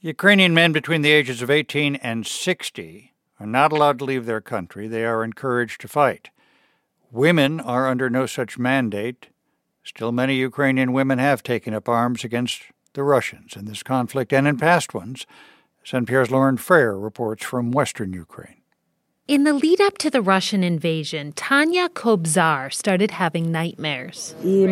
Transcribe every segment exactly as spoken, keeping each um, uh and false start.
Ukrainian men between the ages of eighteen and sixty are not allowed to leave their country. They are encouraged to fight. Women are under no such mandate. Still, many Ukrainian women have taken up arms against the Russians in this conflict and in past ones, as N P R's Lauren Frayer reports from western Ukraine. In the lead-up to the Russian invasion, Tanya Kobzar started having nightmares. I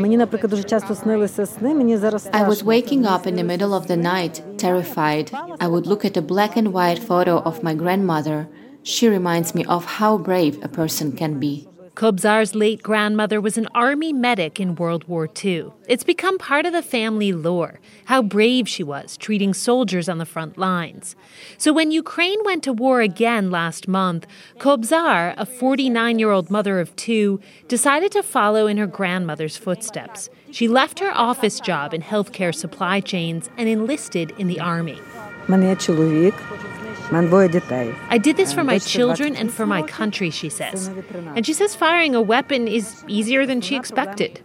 was waking up in the middle of the night, terrified. I would look at a black and white photo of my grandmother. She reminds me of how brave a person can be. Kobzar's late grandmother was an army medic in World War Two. It's become part of the family lore, how brave she was, treating soldiers on the front lines. So when Ukraine went to war again last month, Kobzar, a forty-nine-year-old mother of two, decided to follow in her grandmother's footsteps. She left her office job in healthcare supply chains and enlisted in the army. I did this for my children and for my country, she says. And she says firing a weapon is easier than she expected.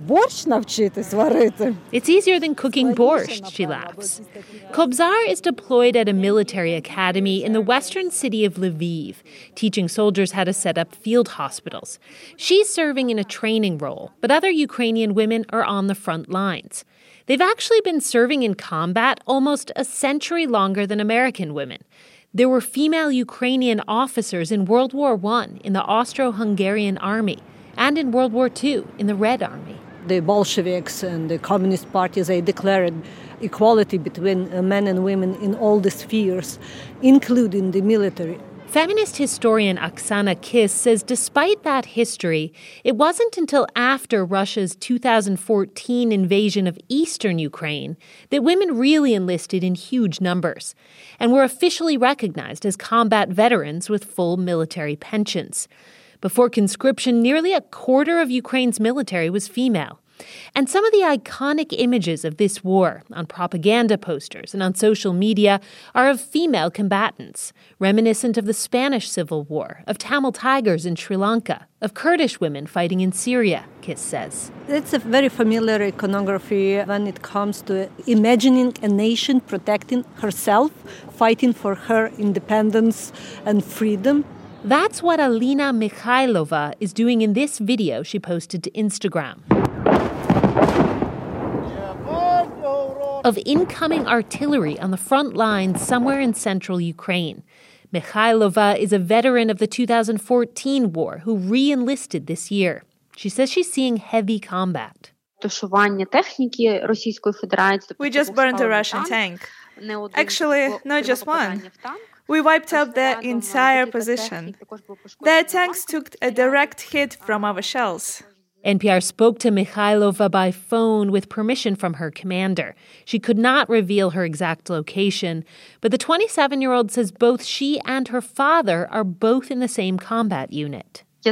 It's easier than cooking borscht, she laughs. Kobzar is deployed at a military academy in the western city of Lviv, teaching soldiers how to set up field hospitals. She's serving in a training role, but other Ukrainian women are on the front lines. They've actually been serving in combat almost a century longer than American women. There were female Ukrainian officers in World War One in the Austro-Hungarian army and in World War Two in the Red Army. The Bolsheviks and the Communist parties, they declared equality between men and women in all the spheres, including the military. Feminist historian Oksana Kiss says despite that history, it wasn't until after Russia's two thousand fourteen invasion of eastern Ukraine that women really enlisted in huge numbers and were officially recognized as combat veterans with full military pensions. Before conscription, nearly a quarter of Ukraine's military was female. And some of the iconic images of this war on propaganda posters and on social media are of female combatants, reminiscent of the Spanish Civil War, of Tamil tigers in Sri Lanka, of Kurdish women fighting in Syria, Kiss says. It's a very familiar iconography when it comes to imagining a nation protecting herself, fighting for her independence and freedom. That's what Alina Mikhailova is doing in this video she posted to Instagram. Of incoming artillery on the front lines somewhere in central Ukraine. Mikhailova is a veteran of the two thousand fourteen war who re-enlisted this year. She says she's seeing heavy combat. We just burned a Russian tank. Actually, not just one. We wiped out their entire position. Their tanks took a direct hit from our shells. N P R spoke to Mikhailova by phone with permission from her commander. She could not reveal her exact location, but the twenty-seven-year-old says both she and her father are both in the same combat unit. I'm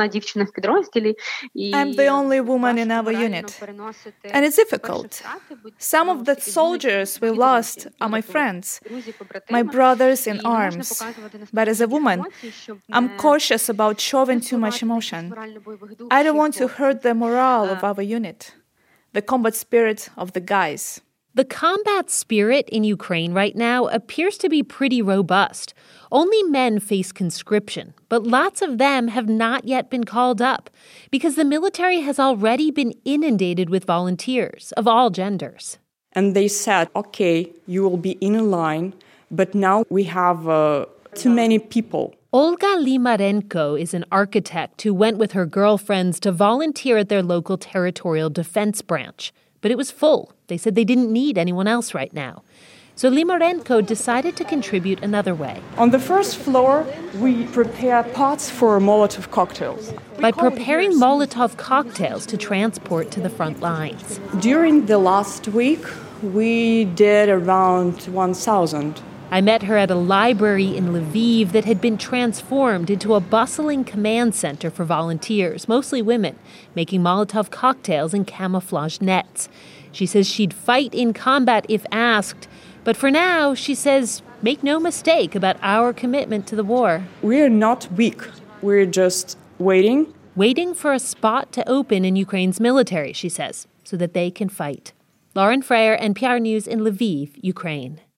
the only woman in our unit, and it's difficult. Some of the soldiers we lost are my friends, my brothers in arms. But as a woman, I'm cautious about showing too much emotion. I don't want to hurt the morale of our unit, the combat spirit of the guys. The combat spirit in Ukraine right now appears to be pretty robust. Only men face conscription, but lots of them have not yet been called up because the military has already been inundated with volunteers of all genders. And they said, okay, you will be in a line, but now we have uh, too many people. Olga Limarenko is an architect who went with her girlfriends to volunteer at their local territorial defense branch. But it was full. They said they didn't need anyone else right now. So Limarenko decided to contribute another way. On the first floor, we prepare pots for Molotov cocktails. By preparing Molotov cocktails to transport to the front lines. During the last week, we did around one thousand. I met her at a library in Lviv that had been transformed into a bustling command center for volunteers, mostly women, making Molotov cocktails in camouflage nets. She says she'd fight in combat if asked, but for now, she says, make no mistake about our commitment to the war. We're not weak. We're just waiting. Waiting for a spot to open in Ukraine's military, she says, so that they can fight. Lauren Frayer, N P R News in Lviv, Ukraine.